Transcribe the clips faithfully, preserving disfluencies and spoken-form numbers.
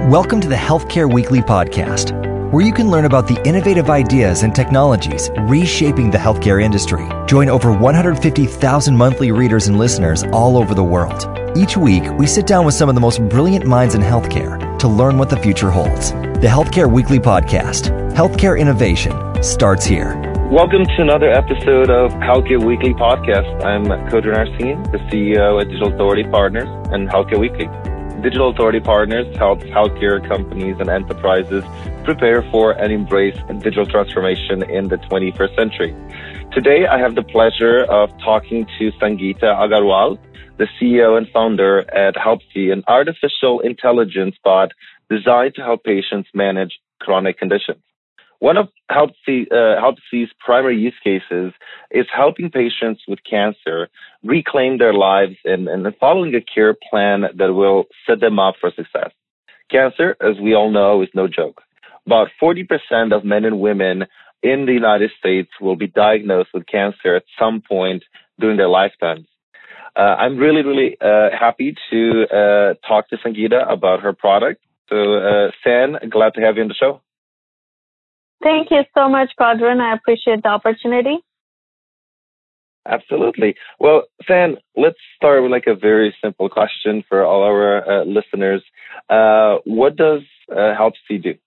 Welcome to the Healthcare Weekly podcast, where you can learn about the innovative ideas and technologies reshaping the healthcare industry. Join over one hundred fifty thousand monthly readers and listeners all over the world. Each week, we sit down with some of the most brilliant minds in healthcare to learn what the future holds. The Healthcare Weekly podcast, healthcare innovation, starts here. Welcome to another episode of Healthcare Weekly podcast. I'm Kodran Arsene, the C E O at Digital Authority Partners and Healthcare Weekly. Digital Authority Partners helps healthcare companies and enterprises prepare for and embrace digital transformation in the twenty-first century. Today, I have the pleasure of talking to Sangeeta Agarwal, the C E O and founder at Helpsy, an artificial intelligence bot designed to help patients manage chronic conditions. One of Helpsy, uh, Helpsy's primary use cases is helping patients with cancer reclaim their lives and, and following a care plan that will set them up for success. Cancer, as we all know, is no joke. About forty percent of men and women in the United States will be diagnosed with cancer at some point during their lifetimes. Uh, I'm really, really uh, happy to uh, talk to Sangeeta about her product. So, uh, San, glad to have you on the show. Thank you so much, Kodran. I appreciate the opportunity. Absolutely. Well, San, let's start with like a very simple question for all our uh, listeners. Uh, what does uh, Helpsy do?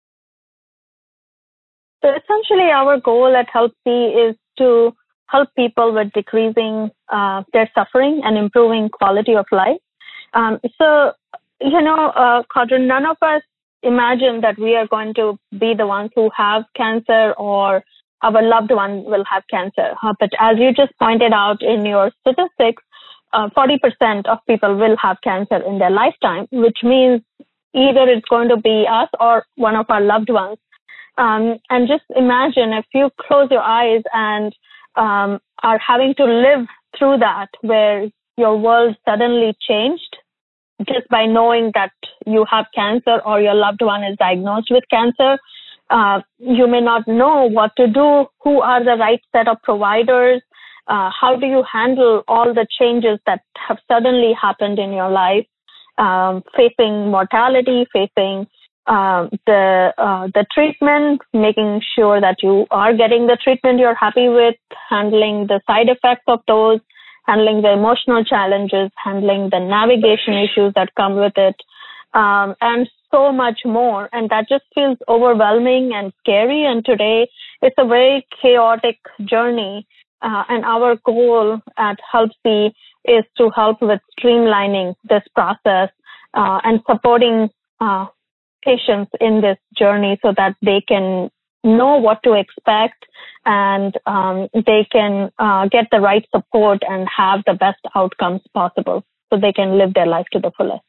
So essentially, our goal at Helpsy is to help people with decreasing uh, their suffering and improving quality of life. Um, so, you know, uh, Kodran, none of us imagine that we are going to be the ones who have cancer or our loved one will have cancer. Uh, but as you just pointed out in your statistics, uh, forty percent of people will have cancer in their lifetime, which means either it's going to be us or one of our loved ones. Um, and just imagine if you close your eyes and um, are having to live through that, where your world suddenly changed just by knowing that you have cancer or your loved one is diagnosed with cancer. Uh, you may not know what to do, who are the right set of providers, uh, how do you handle all the changes that have suddenly happened in your life, um, facing mortality, facing uh, the uh, the treatment, making sure that you are getting the treatment you're happy with, handling the side effects of those, handling the emotional challenges, handling the navigation issues that come with it, um, and so much more. And that just feels overwhelming and scary. And today, it's a very chaotic journey. Uh, and our goal at Helpsy is to help with streamlining this process uh, and supporting uh, patients in this journey so that they can know what to expect and um, they can uh, get the right support and have the best outcomes possible so they can live their life to the fullest.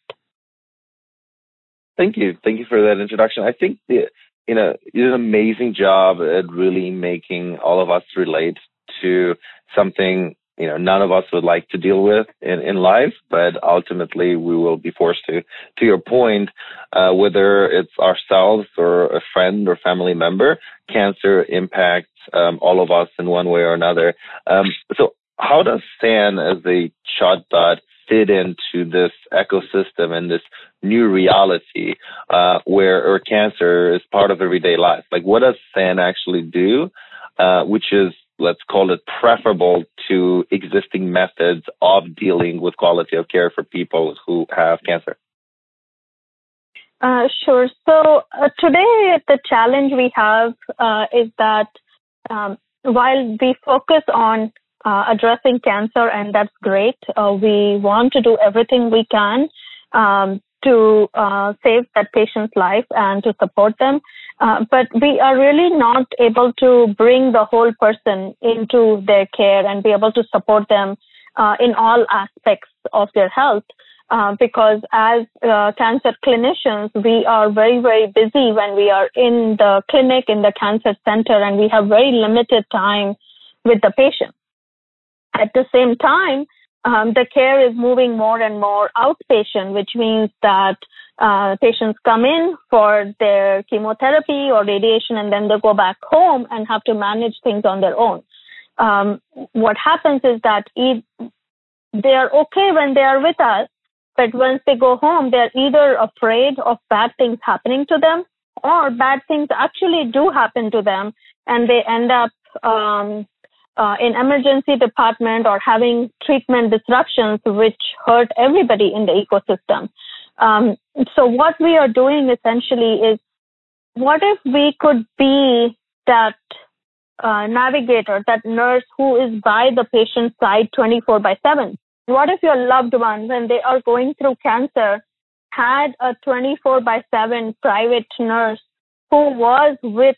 Thank you. Thank you for that introduction. I think the, you know, you did an amazing job at really making all of us relate to something, you know, none of us would like to deal with in, in life, but ultimately we will be forced to. To your point, uh, whether it's ourselves or a friend or family member, cancer impacts um, all of us in one way or another. Um, so how does San as a chatbot fit into this ecosystem and this new reality uh, where, where cancer is part of everyday life? Like, what does San actually do, uh, which is, let's call it, preferable to existing methods of dealing with quality of care for people who have cancer? Uh, sure. So uh, today, the challenge we have uh, is that um, while we focus on uh, addressing cancer, and that's great, uh, we want to do everything we can um, to uh, save that patient's life and to support them. Uh, but we are really not able to bring the whole person into their care and be able to support them uh, in all aspects of their health. Uh, because as uh, cancer clinicians, we are very, very busy when we are in the clinic, in the cancer center, and we have very limited time with the patient. At the same time, um, the care is moving more and more outpatient, which means that uh, patients come in for their chemotherapy or radiation, and then they go back home and have to manage things on their own. Um, what happens is that e- they are okay when they are with us, But once they go home, they're either afraid of bad things happening to them, or bad things actually do happen to them, and they end up um, uh, in emergency department or having treatment disruptions, which hurt everybody in the ecosystem. Um, so what we are doing essentially is, what if we could be that uh, navigator, that nurse who is by the patient's side twenty-four by seven? What if your loved one, when they are going through cancer, had a twenty-four by seven private nurse who was with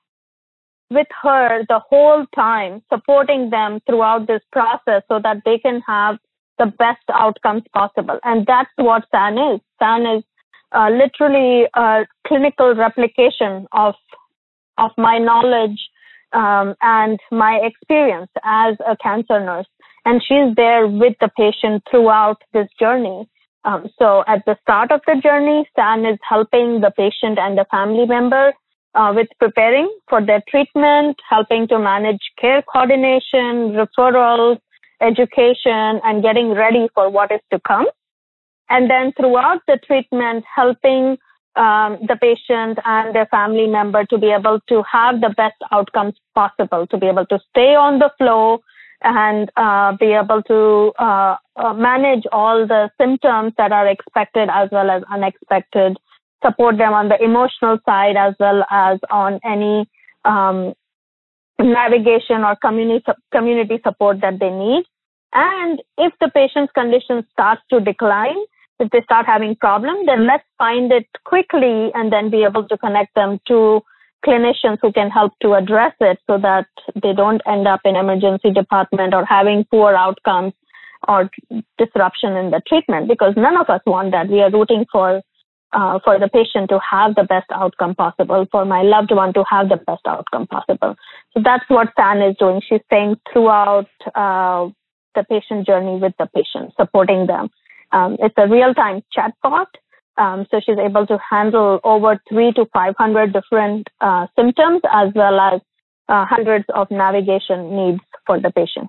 with her the whole time, supporting them throughout this process so that they can have the best outcomes possible? And that's what S A N is. S A N is uh, literally a clinical replication of of my knowledge um, and my experience as a cancer nurse. And she's there with the patient throughout this journey. Um, so at the start of the journey, S A N is helping the patient and the family member uh, with preparing for their treatment, helping to manage care coordination, referrals, education, and getting ready for what is to come. And then throughout the treatment, helping um, the patient and their family member to be able to have the best outcomes possible, to be able to stay on the flow and uh, be able to uh, uh, manage all the symptoms that are expected as well as unexpected, support them on the emotional side as well as on any um, navigation or community community support that they need. And if the patient's condition starts to decline, if they start having problems, then let's find it quickly and then be able to connect them to clinicians who can help to address it so that they don't end up in emergency department or having poor outcomes or disruption in the treatment, because none of us want that. We are rooting for uh, for the patient to have the best outcome possible, for my loved one to have the best outcome possible. So that's what S A N is doing. She's staying throughout uh, the patient journey with the patient, supporting them. Um, it's a real-time chatbot. Um, so she's able to handle over three to five hundred different uh, symptoms as well as uh, hundreds of navigation needs for the patient.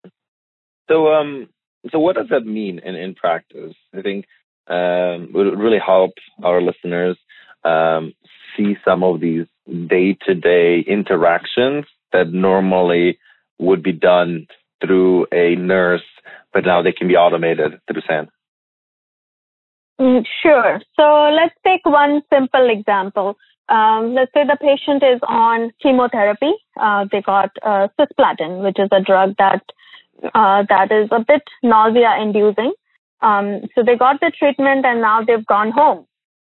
So, um, so what does that mean in, in practice? I think um, it would really help our listeners um, see some of these day-to-day interactions that normally would be done through a nurse, but now they can be automated through S A N. Mm, sure. So let's take one simple example. Um, let's say the patient is on chemotherapy. Uh, they got uh, cisplatin, which is a drug that uh, that is a bit nausea-inducing. Um, so they got the treatment and now they've gone home.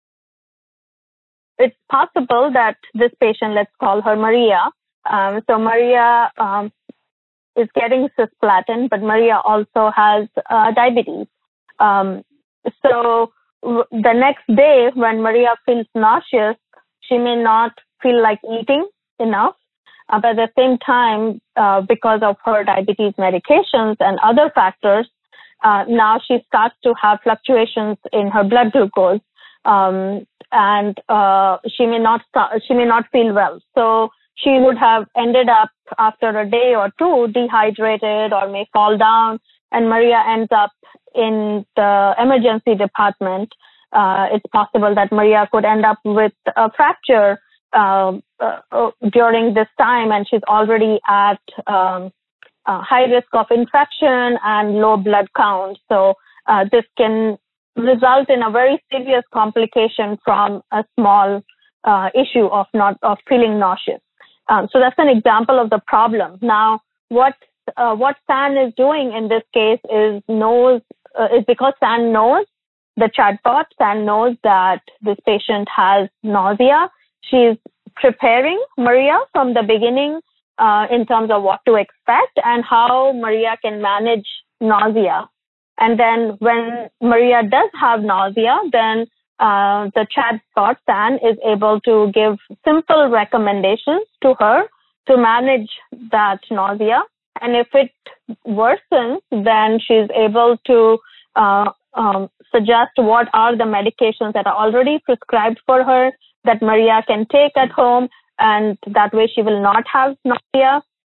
It's possible that this patient, let's call her Maria. Um, so Maria um, is getting cisplatin, but Maria also has uh, diabetes. Um, so the next day, when Maria feels nauseous, she may not feel like eating enough. Uh, but at the same time, uh, because of her diabetes medications and other factors, uh, now she starts to have fluctuations in her blood glucose, um, and uh, she may not start, she may not feel well. So she would have ended up after a day or two dehydrated or may fall down, and Maria ends up in the emergency department. Uh, it's possible that Maria could end up with a fracture uh, uh, during this time, and she's already at um, uh, high risk of infection and low blood count. So uh, this can result in a very serious complication from a small uh, issue of not of feeling nauseous. Um, so that's an example of the problem. Now, what uh, what S A N is doing in this case is knows uh, is because S A N knows the chatbot. S A N knows that this patient has nausea. She's preparing Maria from the beginning uh, in terms of what to expect and how Maria can manage nausea. And then when Maria does have nausea, then uh, the chatbot S A N is able to give simple recommendations to her to manage that nausea. And if it worsens, then she's able to uh, um, suggest what are the medications that are already prescribed for her that Maria can take at home, and that way she will not have nausea.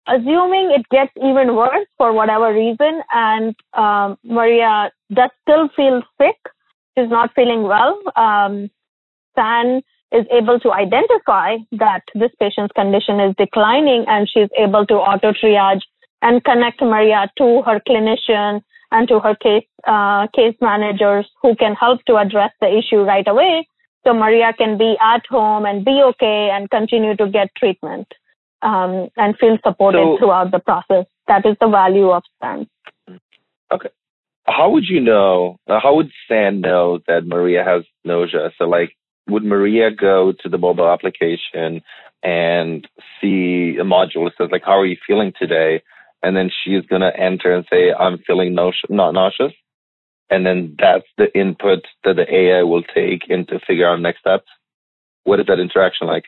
assuming it gets even worse for whatever reason, and um, Maria does still feel sick, she's not feeling well, um, San is able to identify that this patient's condition is declining, and she's able to auto-triage and connect Maria to her clinician and to her case uh, case managers who can help to address the issue right away, so Maria can be at home and be okay and continue to get treatment um, and feel supported so, throughout the process. That is the value of San. Okay. How would you know, uh, how would San know that Maria has nausea? So, like, would Maria go to the mobile application and see a module that says, like, how are you feeling today? And then she's going to enter and say, I'm feeling nause- not nauseous. And then that's the input that the A I will take in to figure out next steps. What is that interaction like?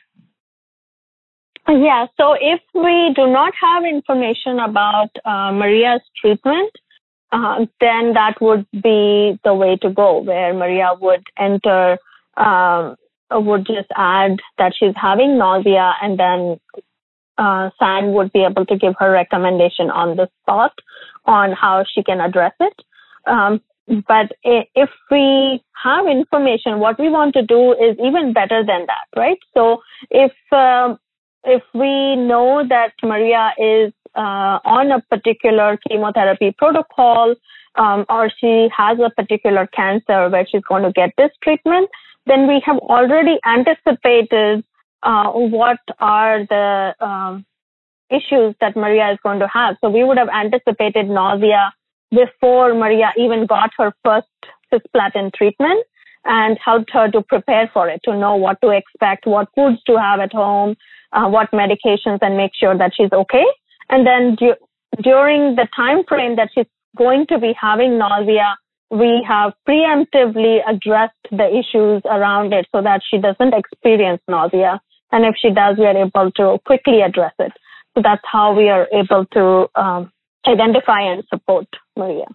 Yeah, so if we do not have information about uh, Maria's treatment, uh, then that would be the way to go, where Maria would enter Um, would just add that she's having nausea, and then uh, San would be able to give her recommendation on the spot on how she can address it. Um, but if we have information, what we want to do is even better than that, right? So if um, if we know that Maria is uh, on a particular chemotherapy protocol, um, or she has a particular cancer where she's going to get this treatment, then we have already anticipated uh, what are the um, issues that Maria is going to have. So we would have anticipated nausea before Maria even got her first cisplatin treatment and helped her to prepare for it, to know what to expect, what foods to have at home, uh, what medications, and make sure that she's okay. And then du- during the time frame that she's going to be having nausea, we have preemptively addressed the issues around it so that she doesn't experience nausea. And if she does, we are able to quickly address it. So that's how we are able to um, identify and support Maria.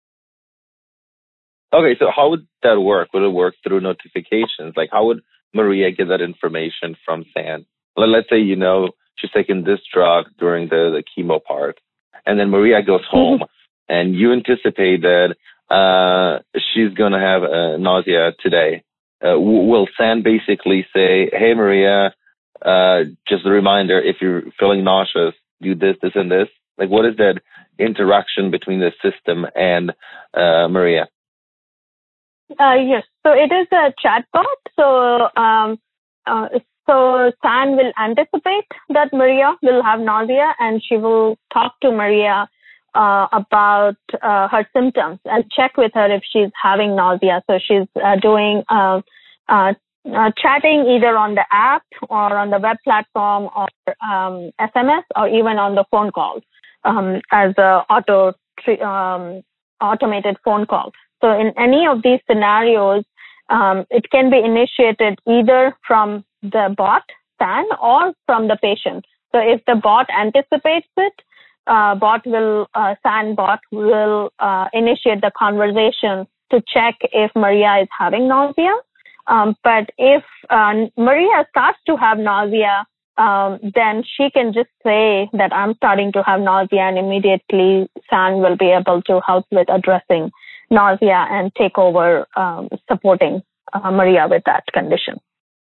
Okay, so how would that work? Would it work through notifications? Like, how would Maria get that information from San? Let's say, you know, she's taking this drug during the, the chemo part, and then Maria goes home, and you anticipate that Uh, she's going to have uh, nausea today. Uh, w- will San basically say, hey, Maria, uh, just a reminder, if you're feeling nauseous, do this, this, and this? Like, what is that interaction between the system and uh, Maria? Uh, yes, so it is a chatbot. So, um, uh, so San will anticipate that Maria will have nausea, and she will talk to Maria Uh, about uh, her symptoms and check with her if she's having nausea. So she's uh, doing uh, uh, uh, chatting either on the app or on the web platform or um, S M S or even on the phone call um, as a auto um, automated phone call. So in any of these scenarios, um, it can be initiated either from the bot, San, or from the patient. So if the bot anticipates it, Uh, bot will, uh, San bot will uh, initiate the conversation to check if Maria is having nausea. Um, but if uh, Maria starts to have nausea, um, then she can just say that I'm starting to have nausea, and immediately San will be able to help with addressing nausea and take over um, supporting uh, Maria with that condition.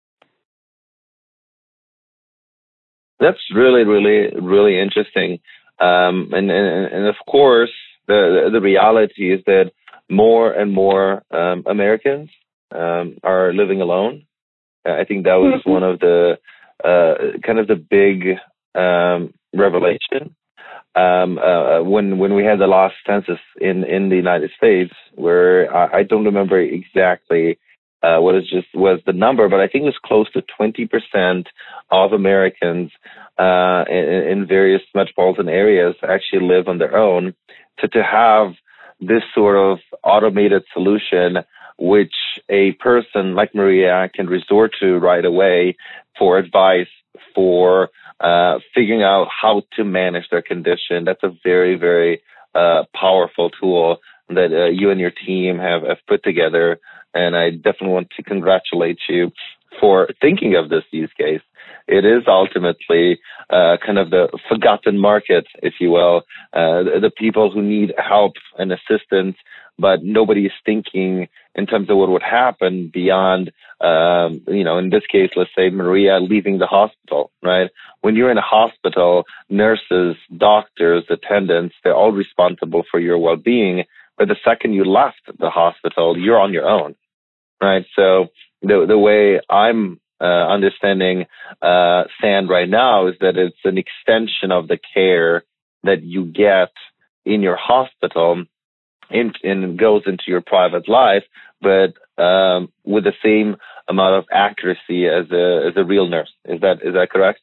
That's really, really, really interesting. Um, and, and, and of course, the, the reality is that more and more um, Americans um, are living alone. I think that was one of the uh, kind of the big um, revelation um, uh, when when we had the last census in, in the United States, where I, I don't remember exactly uh, what is just was the number, but I think it was close to twenty percent of Americans uh, in, in various metropolitan areas actually live on their own. So to have this sort of automated solution, which a person like Maria can resort to right away for advice, for uh, figuring out how to manage their condition, that's a very, very uh, powerful tool that uh, you and your team have, have put together. And I definitely want to congratulate you for thinking of this use case. it is ultimately uh, kind of the forgotten market, if you will, uh, the, the people who need help and assistance, but nobody is thinking in terms of what would happen beyond, um, you know, in this case, let's say Maria leaving the hospital, right? When you're in a hospital, nurses, doctors, attendants, they're all responsible for your well-being. But the second you left the hospital, you're on your own, right? So the the way I'm uh, understanding uh, SAN right now is that it's an extension of the care that you get in your hospital in, and goes into your private life, but um, with the same amount of accuracy as a as a real nurse. Is that is that correct?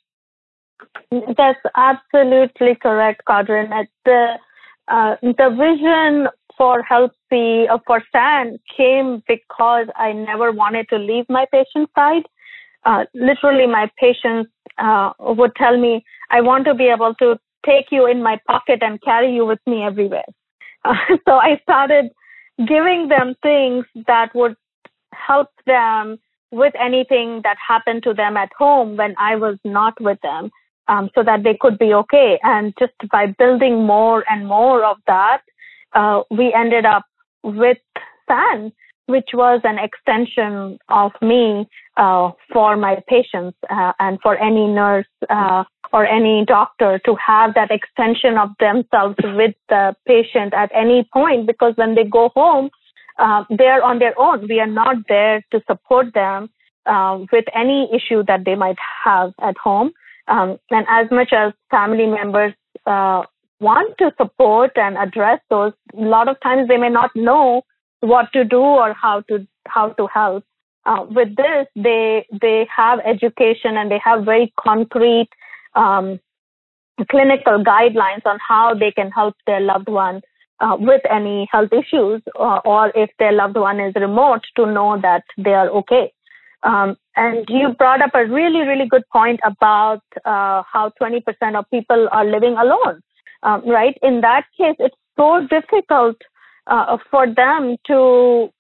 That's absolutely correct, Kadrin. The uh, the vision for HealthSee, uh, for SAN, came because I never wanted to leave my patient side. Uh, literally, my patients uh, would tell me, I want to be able to take you in my pocket and carry you with me everywhere. Uh, so I started giving them things that would help them with anything that happened to them at home when I was not with them, um, so that they could be okay. And just by building more and more of that, uh, we ended up with SAN, which was an extension of me uh, for my patients uh, and for any nurse uh, or any doctor to have that extension of themselves with the patient at any point, because when they go home, uh, they're on their own. We are not there to support them uh, with any issue that they might have at home. Um, and as much as family members uh, want to support and address those, a lot of times they may not know what to do or how to how to help. Uh, with this, they they have education and they have very concrete um, clinical guidelines on how they can help their loved one uh, with any health issues, or, or if their loved one is remote, to know that they are okay. Um, and you brought up a really, really good point about uh, how twenty percent of people are living alone, um, right? In that case, it's so difficult uh, for them to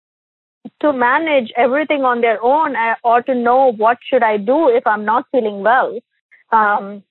to manage everything on their own, uh, or to know what should I do if I'm not feeling well. Um,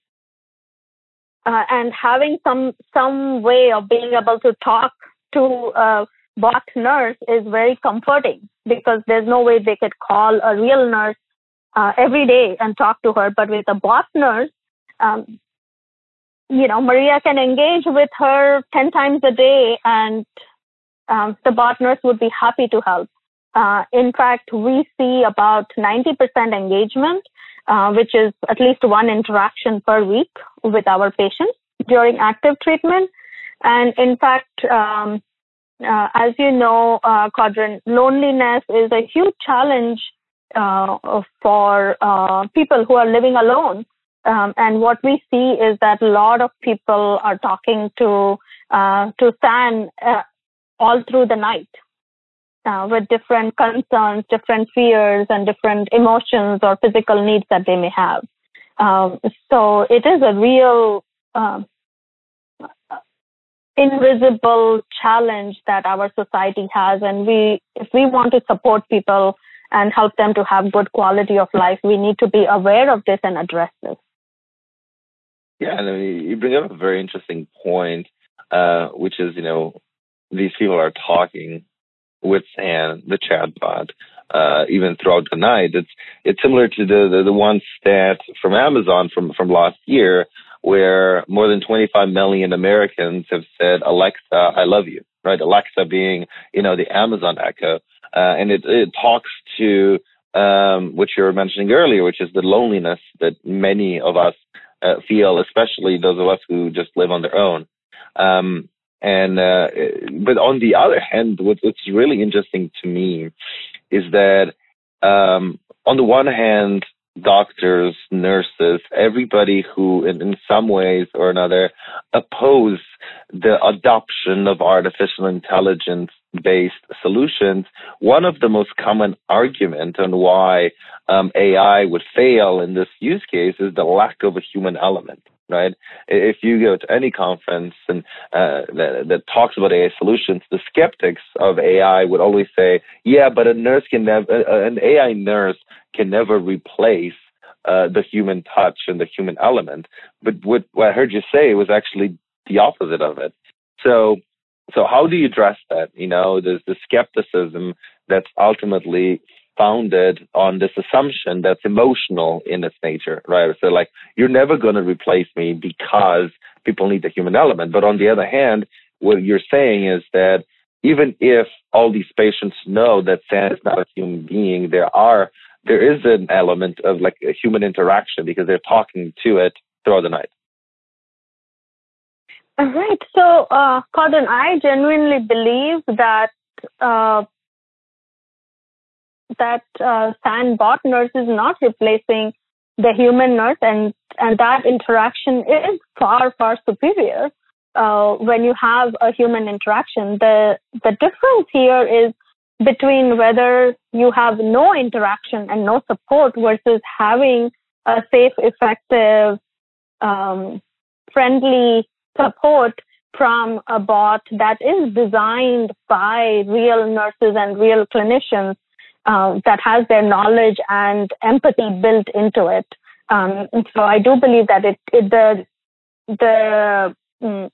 uh, and having some some way of being able to talk to a bot nurse is very comforting, because there's no way they could call a real nurse uh, every day and talk to her. But with a bot nurse, um, you know, Maria can engage with her ten times a day, and um, the bot nurse would be happy to help. Uh, in fact, we see about ninety percent engagement, uh, which is at least one interaction per week with our patients during active treatment. And in fact, um, uh, as you know, uh, Kadrin, loneliness is a huge challenge uh, for uh, people who are living alone. Um, and what we see is that a lot of people are talking to uh, to SAN uh, all through the night. Uh, with different concerns, different fears, and different emotions or physical needs that they may have. Um, so it is a real uh, invisible challenge that our society has, and we, if we want to support people and help them to have good quality of life, we need to be aware of this and address this. Yeah, and I mean, you bring up a very interesting point, uh, which is, you know, these people are talking with SAN, the chatbot, uh, even throughout the night. It's it's similar to the, the, the one stat from Amazon from, from last year, where more than twenty-five million Americans have said, Alexa, I love you, right? Alexa being, you know, the Amazon Echo. Uh, and it, it talks to um, what you were mentioning earlier, which is the loneliness that many of us uh, feel, especially those of us who just live on their own. Um, And, uh, but on the other hand, what, what's really interesting to me is that, um, on the one hand, doctors, nurses, everybody who in, in some ways or another oppose the adoption of artificial intelligence based solutions, one of the most common arguments on why um, A I would fail in this use case is the lack of a human element. Right? If you go to any conference and uh, that, that talks about A I solutions, the skeptics of A I would always say, "Yeah, but a nurse can never, an A I nurse can never replace uh, the human touch and the human element. But what, what I heard you say was actually the opposite of it. So, so how do you address that? You know, there's the skepticism that's ultimately founded on this assumption that's emotional in its nature, right? So like, you're never going to replace me because people need the human element. But on the other hand, what you're saying is that even if all these patients know that SAN is not a human being, there are, there is an element of like a human interaction because they're talking to it throughout the night. All right. So, uh, Corden, I genuinely believe that, uh, that uh, SAN bot nurse is not replacing the human nurse, and, and that interaction is far, far superior uh, when you have a human interaction. The, the difference here is between whether you have no interaction and no support versus having a safe, effective, um, friendly support from a bot that is designed by real nurses and real clinicians uh, that has their knowledge and empathy built into it. Um, and so I do believe that it, it the the mm,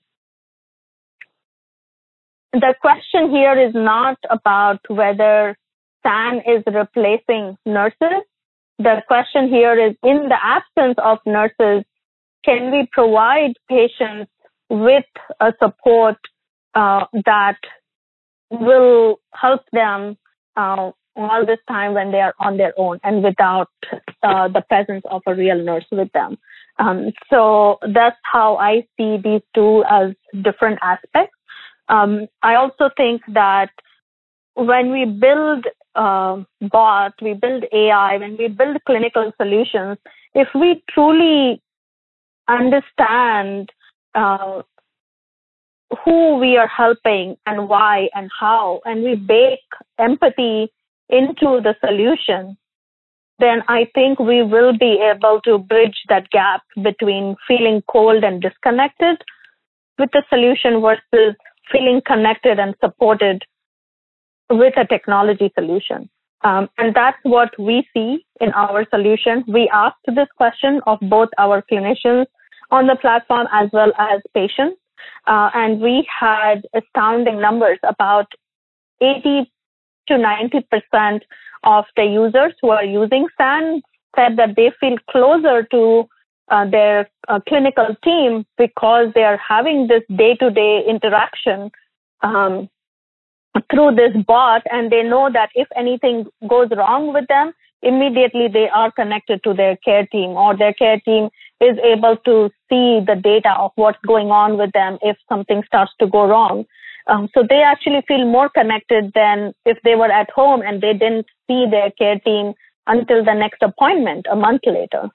the question here is not about whether SAN is replacing nurses. The question here is, in the absence of nurses, can we provide patients with a support uh, that will help them uh, all this time when they are on their own and without uh, the presence of a real nurse with them? Um, so that's how I see these two as different aspects. Um, I also think that when we build uh, bot, we build A I, when we build clinical solutions, if we truly understand uh, who we are helping and why and how, and we bake empathy into the solution, then I think we will be able to bridge that gap between feeling cold and disconnected with the solution versus feeling connected and supported with a technology solution. Um, and that's what we see in our solution. We asked this question of both our clinicians on the platform as well as patients. Uh, and we had astounding numbers. About eighty to ninety percent of the users who are using SAN said that they feel closer to uh, their uh, clinical team because they are having this day-to-day interaction um, through this bot, and they know that if anything goes wrong with them, immediately they are connected to their care team, or their care team is able to see the data of what's going on with them if something starts to go wrong. Um, so they actually feel more connected than if they were at home and they didn't see their care team until the next appointment a month later.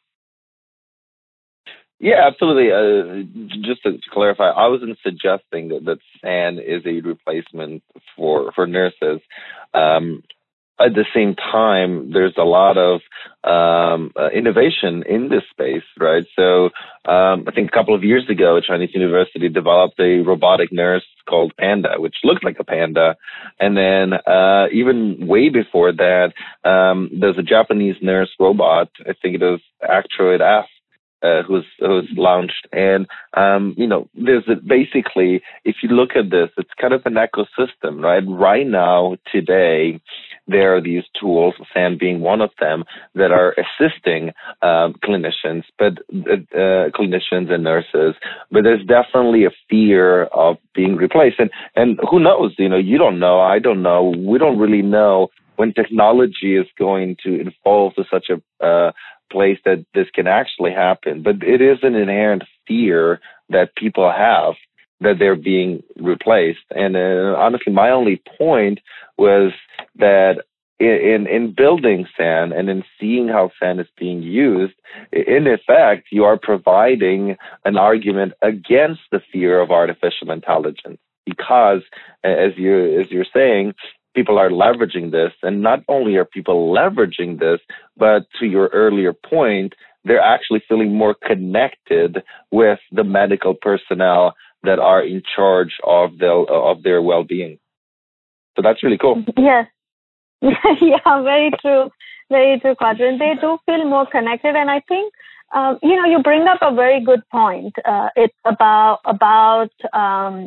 Yeah, absolutely. Uh, just to, to clarify, I wasn't suggesting that, that SAN is a replacement for, for nurses. Um, At the same time, there's a lot of um, uh, innovation in this space, right? So um, I think a couple of years ago, a Chinese university developed a robotic nurse called Panda, which looked like a panda. And then uh, even way before that, um, there's a Japanese nurse robot, I think it was Actroid F, Uh, who's who's launched, and um, you know, there's a, basically, if you look at this, it's kind of an ecosystem, right? Right now, today, there are these tools, SAN being one of them, that are assisting um, clinicians, but uh, clinicians and nurses. But there's definitely a fear of being replaced, and and who knows? You know, you don't know, I don't know, we don't really know when technology is going to evolve to such a uh, place that this can actually happen. But it is an inherent fear that people have that they're being replaced. And uh, honestly, my only point was that in, in building SAN and in seeing how SAN is being used, in effect, you are providing an argument against the fear of artificial intelligence, because as you as you're saying, people are leveraging this, and not only are people leveraging this, but to your earlier point, they're actually feeling more connected with the medical personnel that are in charge of their of their well-being. So that's really cool. Yes. Yeah, very true. very true, Quadrant. They do feel more connected, and I think um, you know you bring up a very good point. Uh, it's about about um,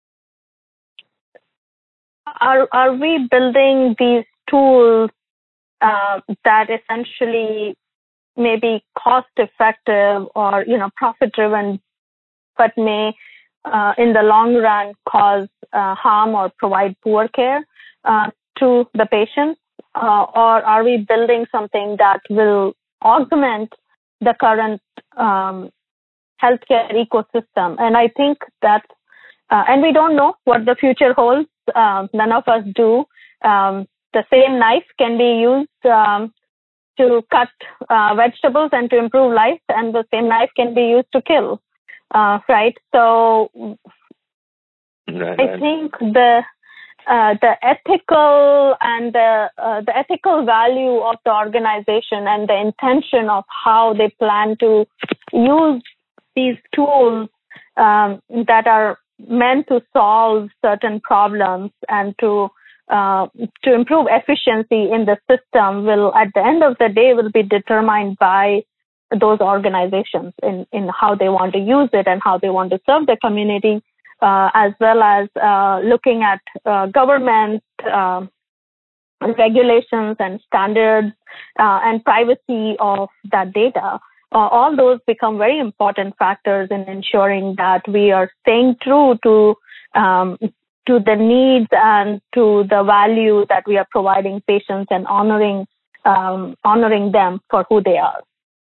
are are we building these tools uh, that essentially may be cost effective or you know profit driven, but may uh, in the long run cause uh, harm or provide poor care uh, to the patient, uh, or are we building something that will augment the current um, healthcare ecosystem? And I think that, uh, and we don't know what the future holds. Uh, none of us do. Um, the same knife can be used um, to cut uh, vegetables and to improve life, and the same knife can be used to kill. Uh, right. So right, I right. think the uh, the ethical and the uh, the ethical value of the organization and the intention of how they plan to use these tools um, that are meant to solve certain problems and to uh, to improve efficiency in the system will, at the end of the day, will be determined by those organizations in, in how they want to use it and how they want to serve the community, uh, as well as uh, looking at uh, government uh, regulations and standards uh, and privacy of that data. Uh, all those become very important factors in ensuring that we are staying true to um, to the needs and to the value that we are providing patients and honoring um, honoring them for who they are.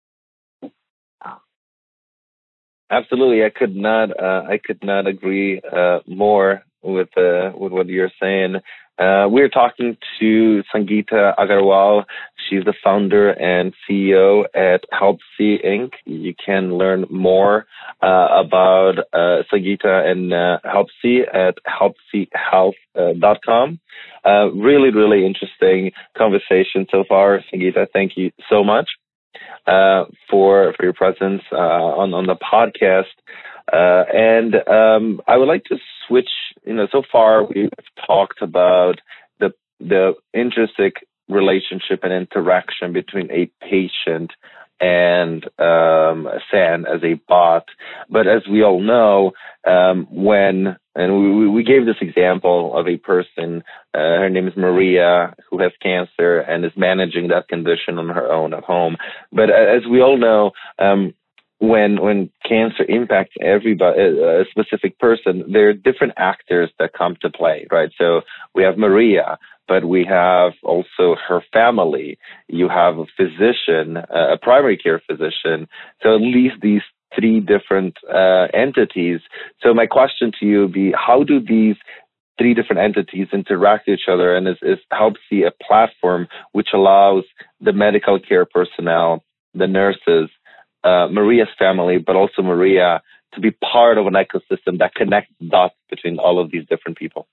Absolutely, I could not. Uh, I could not agree uh, more with uh, with what you're saying. Uh, we're talking to Sangeeta Agarwal. She's the founder and C E O at HelpSee Incorporated. You can learn more uh, about uh, Sangeeta and uh, HelpSee at help see health dot com. Uh, really, really interesting conversation so far, Sangeeta. Thank you so much. Uh, for for your presence uh, on on the podcast, uh, and um, I would like to switch. You know, so far we've talked about the the intrinsic relationship and interaction between a patient and um, SAN as a bot. But as we all know, um, when and we, we gave this example of a person, uh, her name is Maria, who has cancer and is managing that condition on her own at home. But as we all know, um, when when cancer impacts everybody, a specific person, there are different actors that come to play, right? So we have Maria, but we have also her family. You have a physician, a primary care physician. So at least these three different uh, entities. So my question to you would be, how do these three different entities interact with each other, and is, is HelpSee a platform which allows the medical care personnel, the nurses, uh, Maria's family, but also Maria to be part of an ecosystem that connects the dots between all of these different people?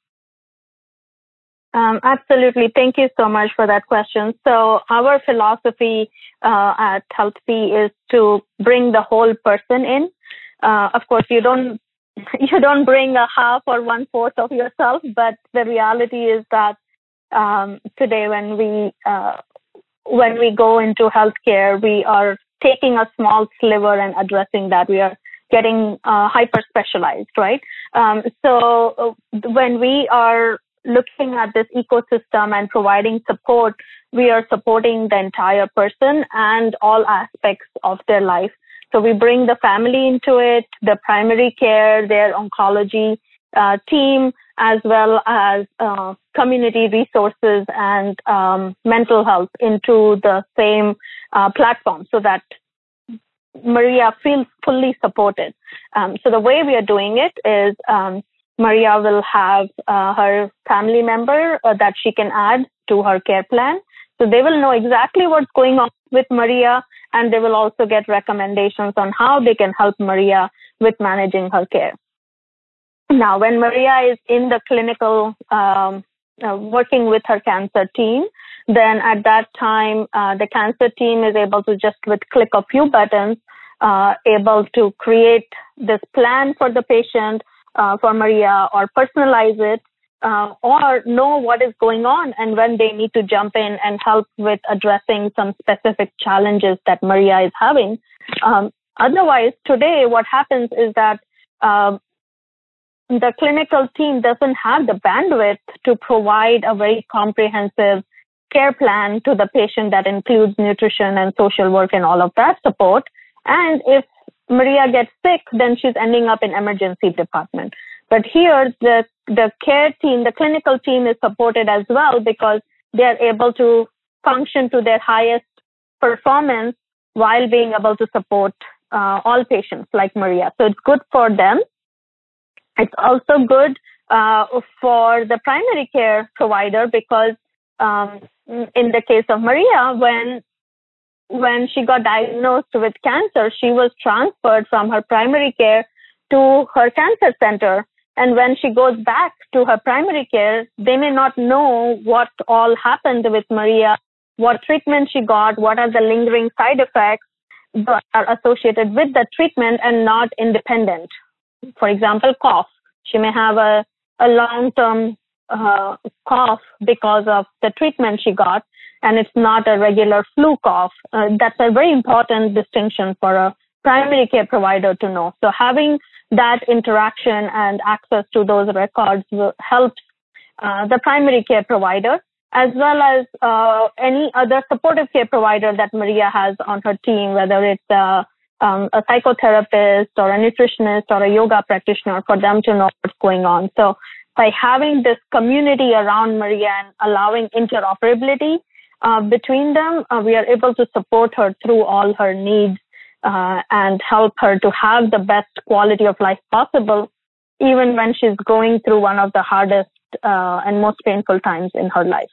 Um, absolutely. Thank you so much for that question. So our philosophy uh, at HelpSee is to bring the whole person in. Uh, of course, you don't you don't bring a half or one fourth of yourself, but the reality is that um, today, when we uh, when we go into healthcare, we are taking a small sliver and addressing that. We are getting uh, hyper specialized, right? Um, so uh, when we are looking at this ecosystem and providing support, we are supporting the entire person and all aspects of their life. So we bring the family into it, the primary care, their oncology uh, team, as well as uh, community resources and um, mental health into the same uh, platform so that Maria feels fully supported. Um, so the way we are doing it is um, Maria will have uh, her family member uh, that she can add to her care plan. So they will know exactly what's going on with Maria, and they will also get recommendations on how they can help Maria with managing her care. Now, when Maria is in the clinical, um, uh, working with her cancer team, then at that time, uh, the cancer team is able to just with click a few buttons, uh, able to create this plan for the patient, Uh, for Maria, or personalize it uh, or know what is going on and when they need to jump in and help with addressing some specific challenges that Maria is having. Um, otherwise, today what happens is that um, the clinical team doesn't have the bandwidth to provide a very comprehensive care plan to the patient that includes nutrition and social work and all of that support. And if Maria gets sick, then she's ending up in emergency department. But here, the, the care team, the clinical team is supported as well because they're able to function to their highest performance while being able to support uh, all patients like Maria. So it's good for them. It's also good uh, for the primary care provider because um, in the case of Maria, when when she got diagnosed with cancer, she was transferred from her primary care to her cancer center. And when she goes back to her primary care, they may not know what all happened with Maria, what treatment she got, what are the lingering side effects that are associated with the treatment and not independent. For example, cough. She may have a, a long-term uh, cough because of the treatment she got, and it's not a regular flu cough. Uh, that's a very important distinction for a primary care provider to know. So having that interaction and access to those records will help uh, the primary care provider, as well as uh, any other supportive care provider that Maria has on her team, whether it's uh, um, a psychotherapist or a nutritionist or a yoga practitioner, for them to know what's going on. So by having this community around Maria and allowing interoperability uh, between them, uh, we are able to support her through all her needs uh, and help her to have the best quality of life possible, even when she's going through one of the hardest uh, and most painful times in her life.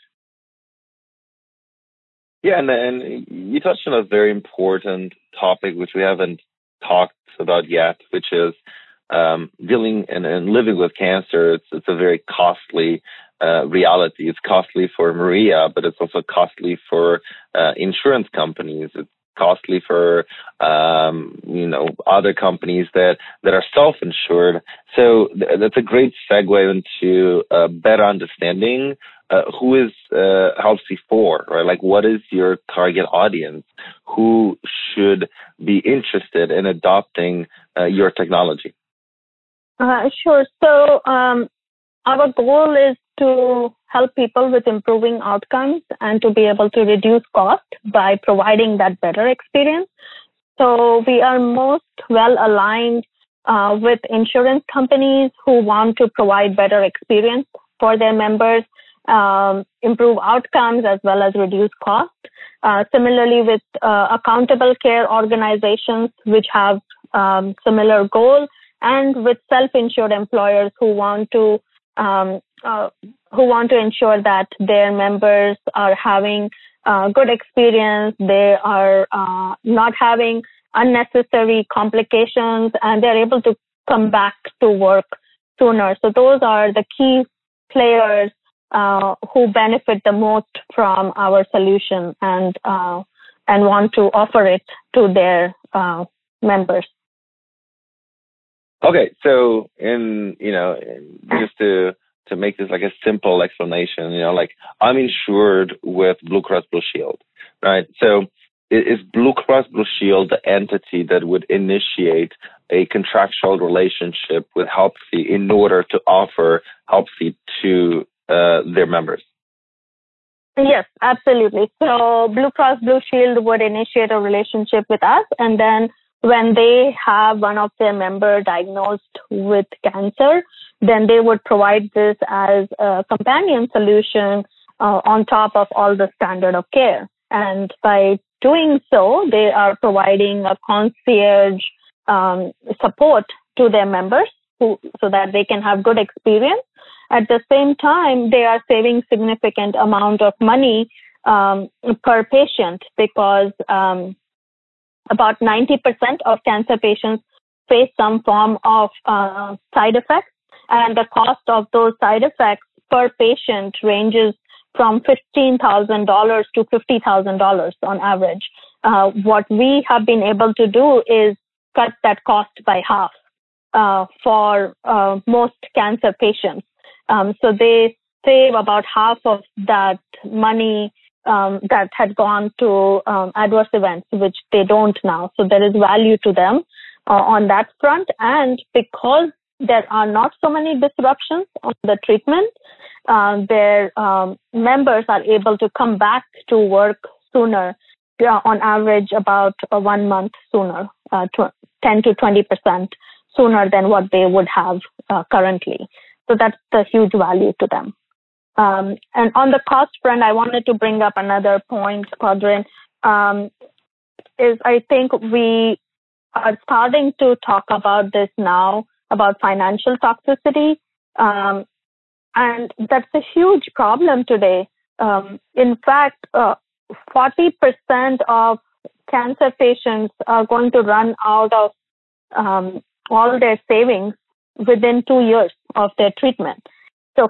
Yeah, and, and you touched on a very important topic, which we haven't talked about yet, which is um, dealing and, and living with cancer. It's, it's a very costly uh, reality. It's costly for Maria, but it's also costly for uh, insurance companies. It's costly for um, you know other companies that, that are self-insured. So th- that's a great segue into a better understanding uh, who is uh, HealthSee for, right? Like, what is your target audience? Who should be interested in adopting uh, your technology? Uh, sure. So um, our goal is to help people with improving outcomes and to be able to reduce cost by providing that better experience. So we are most well aligned uh, with insurance companies who want to provide better experience for their members, um, improve outcomes as well as reduce cost. Uh, similarly with uh, accountable care organizations which have um, similar goals, and with self-insured employers who want to um, uh, who want to ensure that their members are having uh, good experience, they are uh, not having unnecessary complications, and they're able to come back to work sooner. So those are the key players uh, who benefit the most from our solution and uh, and want to offer it to their uh, members. Okay, so in you know just to to make this like a simple explanation, you know, like I'm insured with Blue Cross Blue Shield, right? So is Blue Cross Blue Shield the entity that would initiate a contractual relationship with HealthSee in order to offer HealthSee to uh, their members? Yes, absolutely. So Blue Cross Blue Shield would initiate a relationship with us, and then when they have one of their members diagnosed with cancer, then they would provide this as a companion solution uh, on top of all the standard of care. And by doing so, they are providing a concierge um, support to their members who, so that they can have good experience. At the same time, they are saving significant amount of money um, per patient because um, about ninety percent of cancer patients face some form of uh, side effects, and the cost of those side effects per patient ranges from fifteen thousand dollars to fifty thousand dollars on average. Uh, what we have been able to do is cut that cost by half uh, for uh, most cancer patients. Um, so they save about half of that money um, that had gone to um, adverse events, which they don't now. So there is value to them uh, on that front. And because there are not so many disruptions on the treatment, uh, their um, members are able to come back to work sooner, uh, on average about uh, one month sooner, uh, tw- ten to twenty percent sooner than what they would have uh, currently. So that's the huge value to them. Um, and on the cost front, I wanted to bring up another point, Quadrin, um, is I think we are starting to talk about this now, about financial toxicity. Um, and that's a huge problem today. Um, in fact, uh, forty percent of cancer patients are going to run out of um, all their savings within two years of their treatment. So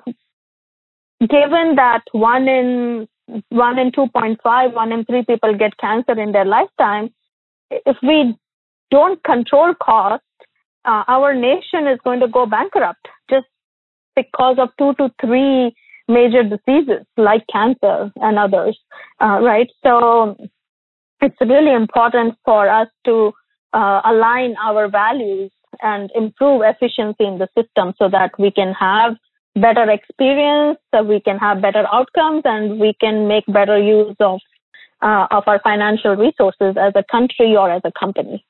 given that one in one in two point five, one in three people get cancer in their lifetime, if we don't control costs, uh, our nation is going to go bankrupt just because of two to three major diseases like cancer and others, uh, right? So it's really important for us to uh, align our values and improve efficiency in the system so that we can have better experience, so we can have better outcomes, and we can make better use of uh, of our financial resources as a country or as a company.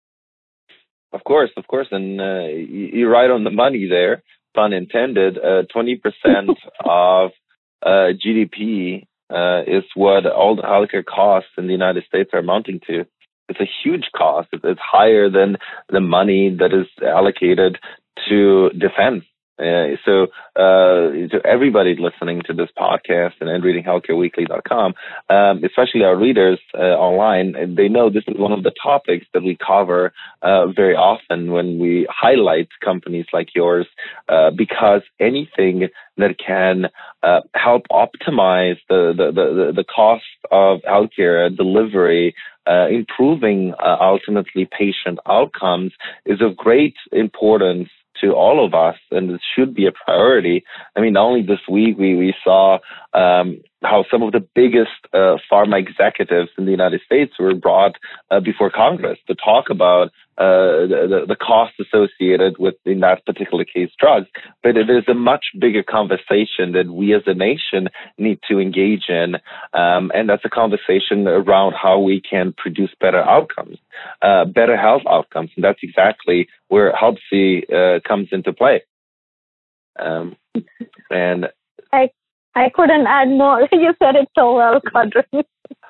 Of course, of course, and uh, you're right on the money there, pun intended. Uh, twenty percent of uh, G D P uh, is what all the healthcare costs in the United States are amounting to. It's a huge cost. It's higher than the money that is allocated to defense. Uh, so uh, to everybody listening to this podcast and, and reading healthcare weekly dot com, um, especially our readers uh, online, they know this is one of the topics that we cover uh, very often when we highlight companies like yours, uh, because anything that can uh, help optimize the, the, the, the cost of healthcare delivery, Uh, improving uh, ultimately patient outcomes is of great importance to all of us, and it should be a priority. I mean, only this week we, we saw um, how some of the biggest uh, pharma executives in the United States were brought uh, before Congress to talk about uh, the, the costs associated with, in that particular case, drugs. But it is a much bigger conversation that we as a nation need to engage in, um, and that's a conversation around how we can produce better outcomes, uh, better health outcomes, and that's exactly where HealthSee uh, comes into play. Um, and I I couldn't add more. You said it so well, Quadrin.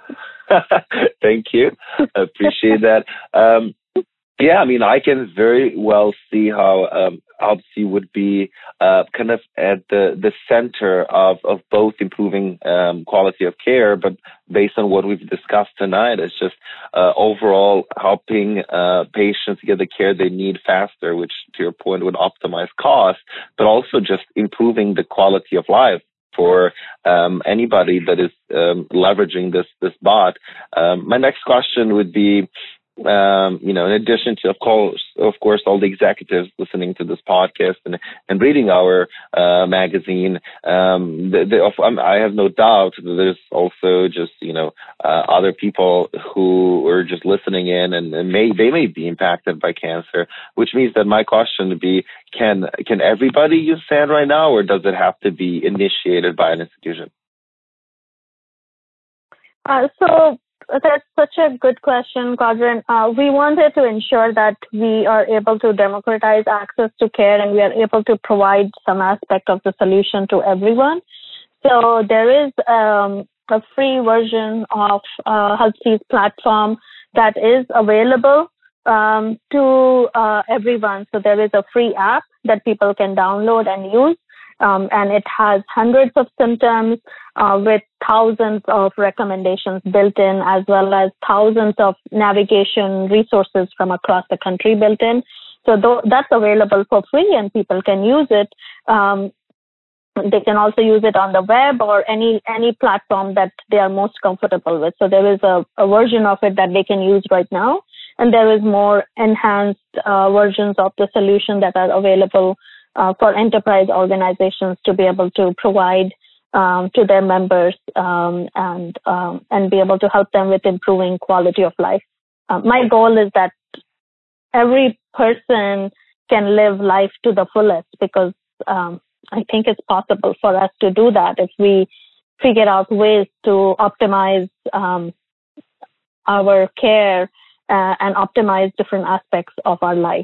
Thank you. I appreciate that. Um, yeah, I mean, I can very well see how um, HealthSee would be uh, kind of at the, the center of, of both improving um, quality of care, but based on what we've discussed tonight, it's just uh, overall helping uh, patients get the care they need faster, which, to your point, would optimize costs, but also just improving the quality of life for um, anybody that is um, leveraging this this bot. Um, my next question would be, um, you know, in addition to, of course, of course, all the executives listening to this podcast and, and reading our uh, magazine, um, the, the, um, I have no doubt that there's also just, you know, uh, other people who are just listening in and, and may they may be impacted by cancer, which means that my question would be, can can everybody use S A N right now, or does it have to be initiated by an institution? Uh, so that's such a good question, Quadrin. Uh, we wanted to ensure that we are able to democratize access to care and we are able to provide some aspect of the solution to everyone. So there is um, a free version of uh, HealthSee's platform that is available um, to uh, everyone. So there is a free app that people can download and use. Um, and it has hundreds of symptoms uh, with thousands of recommendations built in, as well as thousands of navigation resources from across the country built in. So th- that's available for free, and people can use it. Um, they can also use it on the web or any any platform that they are most comfortable with. So there is a, a version of it that they can use right now, and there is more enhanced uh, versions of the solution that are available uh, for enterprise organizations to be able to provide um, to their members um, and um, and be able to help them with improving quality of life. Uh, my goal is that every person can live life to the fullest, because um, I think it's possible for us to do that if we figure out ways to optimize um, our care uh, and optimize different aspects of our life.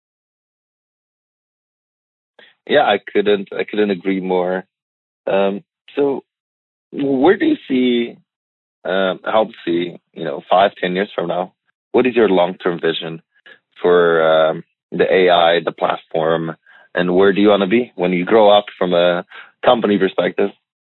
Yeah, I couldn't I couldn't agree more. Um, so, where do you see um, HealthSee, you know, five, ten years from now? What is your long-term vision for um, the A I, the platform, and where do you want to be when you grow up from a company perspective?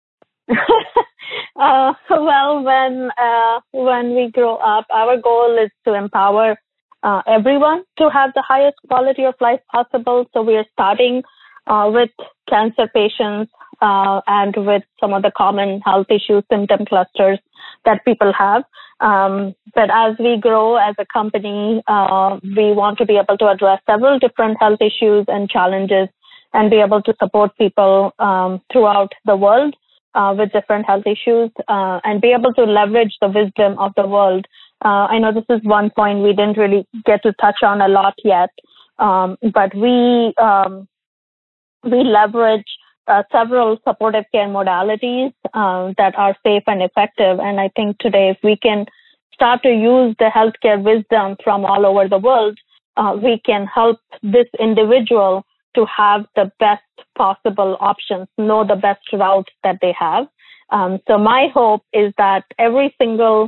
uh, well, when uh, when we grow up, our goal is to empower uh, everyone to have the highest quality of life possible. So we are starting uh, with cancer patients uh, and with some of the common health issues, symptom clusters that people have. Um, but as we grow as a company, uh, we want to be able to address several different health issues and challenges and be able to support people um, throughout the world uh, with different health issues uh, and be able to leverage the wisdom of the world. Uh, I know this is one point we didn't really get to touch on a lot yet, um, but we um, we leverage uh, several supportive care modalities uh, that are safe and effective. And I think today, if we can start to use the healthcare wisdom from all over the world, uh, we can help this individual to have the best possible options, know the best routes that they have. Um, so my hope is that every single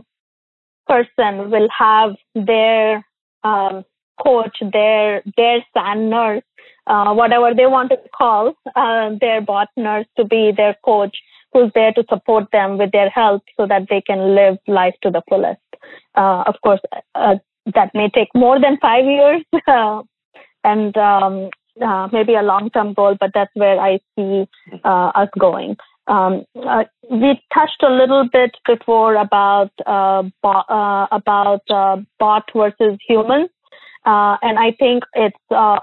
person will have their um, coach, their their S A N nurse, uh, whatever they want to call uh, their bot nurse, to be their coach, who's there to support them with their health so that they can live life to the fullest. Uh, of course, uh, that may take more than five years uh, and um, uh, maybe a long-term goal, but that's where I see uh, us going. Um, uh, we touched a little bit before about uh, bo- uh, about uh, bot versus humans, uh, and I think it's uh,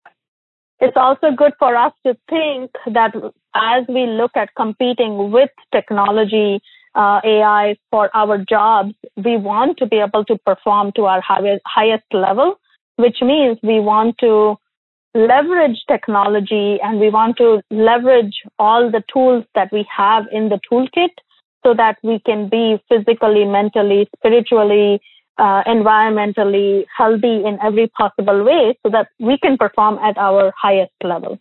it's also good for us to think that as we look at competing with technology, uh, A I for our jobs, we want to be able to perform to our highest highest level, which means we want to leverage technology and we want to leverage all the tools that we have in the toolkit so that we can be physically, mentally, spiritually, uh, environmentally healthy in every possible way so that we can perform at our highest level.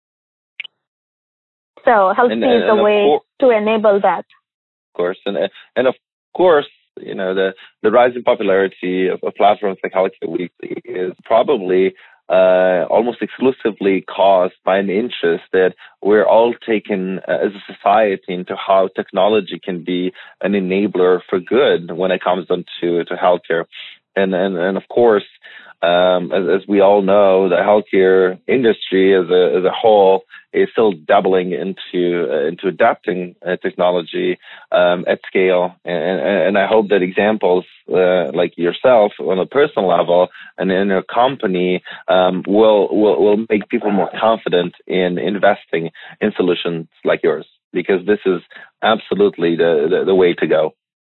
So HealthSee is a way course, to enable that. Of course. And, and of course, you know, the, the rising popularity of, of platforms like Healthcare Weekly is probably Uh, almost exclusively caused by an interest that we're all taken uh, as a society into how technology can be an enabler for good when it comes down to, to healthcare. And, and, and of course, um, as, as we all know, the healthcare industry as a, as a whole is still dabbling into, uh, into adapting uh, technology um, at scale. And, and I hope that examples uh, like yourself on a personal level and in a company um, will, will, will make people more confident in investing in solutions like yours, because this is absolutely the, the, the way to go.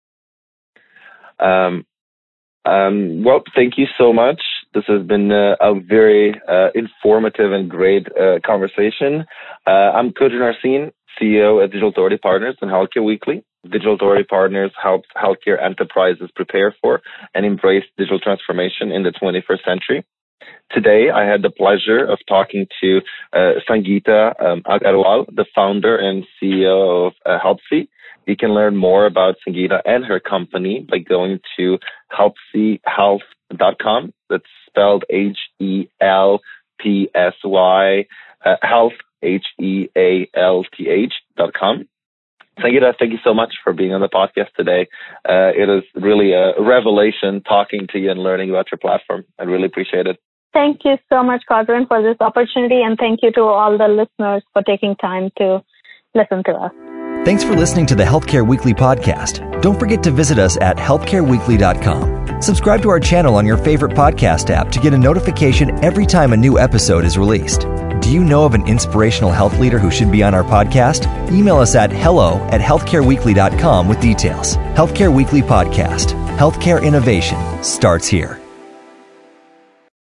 Um, um, well, thank you so much. This has been uh, a very uh, informative and great uh, conversation. Uh, I'm Kodran Arsene, C E O at Digital Authority Partners and Healthcare Weekly. Digital Authority Partners helps healthcare enterprises prepare for and embrace digital transformation in the twenty-first century. Today, I had the pleasure of talking to uh, Sangeeta um, Agarwal, the founder and C E O of uh, HealthSee. You can learn more about Sangeeta and her company by going to healthsee health dot com. That's spelled H E L P S Y, uh, health, H E A L T H dot com. Sangeeta, thank you so much for being on the podcast today. Uh, it is really a revelation talking to you and learning about your platform. I really appreciate it. Thank you so much, Kodran, for this opportunity, and thank you to all the listeners for taking time to listen to us. Thanks for listening to the Healthcare Weekly podcast. Don't forget to visit us at healthcare weekly dot com. Subscribe to our channel on your favorite podcast app to get a notification every time a new episode is released. Do you know of an inspirational health leader who should be on our podcast? Email us at hello at healthcare weekly dot com with details. Healthcare Weekly Podcast. Healthcare innovation starts here.